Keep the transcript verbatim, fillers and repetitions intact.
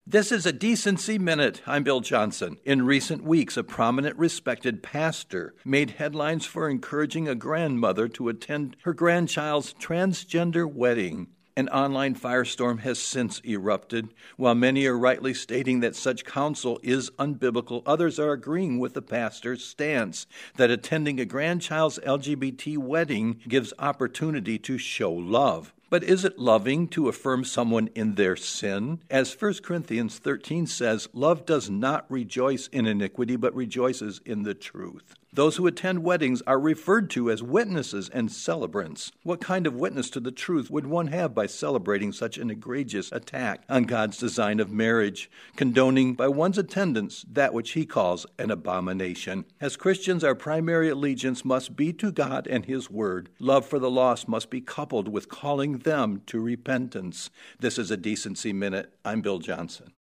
This is a Decency Minute. I'm Bill Johnson. In recent weeks, a prominent, respected pastor made headlines for encouraging a grandmother to attend her grandchild's transgender wedding. An online firestorm has since erupted. While many are rightly stating that such counsel is unbiblical, others are agreeing with the pastor's stance that attending a grandchild's L G B T wedding gives opportunity to show love. But is it loving to affirm someone in their sin? As First Corinthians thirteen says, love does not rejoice in iniquity, but rejoices in the truth. Those who attend weddings are referred to as witnesses and celebrants. What kind of witness to the truth would one have by celebrating such an egregious attack on God's design of marriage, condoning by one's attendance that which he calls an abomination? As Christians, our primary allegiance must be to God and His Word. Love for the lost must be coupled with calling them to repentance. This is a Decency Minute. I'm Bill Johnson.